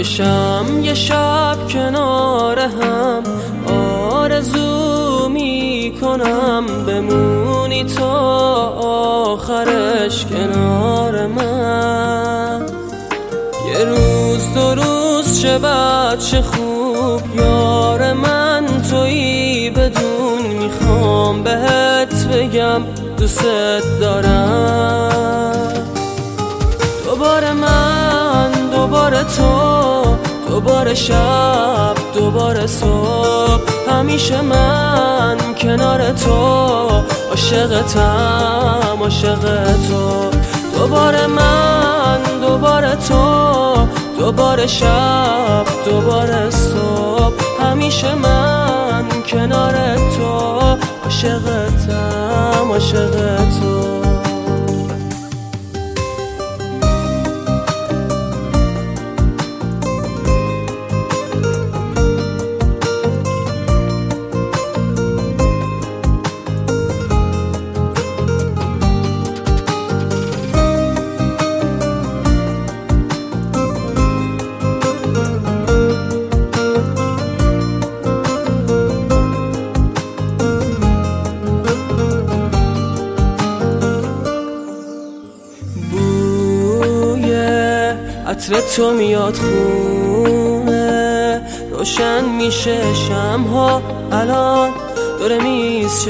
یه شب کنار هم آرزو میکنم بمونی تا آخرش کنار من. یه روز دو روز چه بد چه خوب یار من تویی بدون میخوام بهت بگم دوست دارم. دوباره من دوباره تو دوباره شب دوباره صبح همیشه من کنار تو عاشقتم عاشق تو. دوباره من دوباره تو دوباره شب دوباره صبح همیشه من کنار تو عاشقتم عاشق تو. عطر تو میاد خونه روشن میشه شمها الان دور میز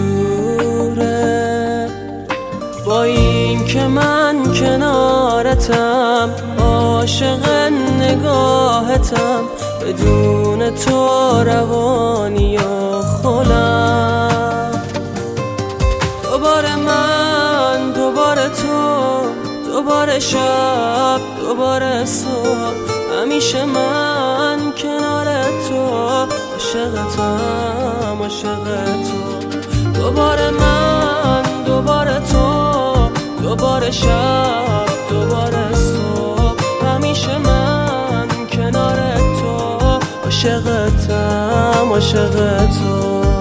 چجوره با این که من کنارتم عاشق نگاهتم بدون تو روانی و خلم. دوباره من دوباره تو دوباره شب دوباره صبح همیشه من کنار تو عاشقتم عاشق تو. دوباره من دوباره تو دوباره شب دوباره صبح همیشه من کنار تو عاشقتم عاشق تو.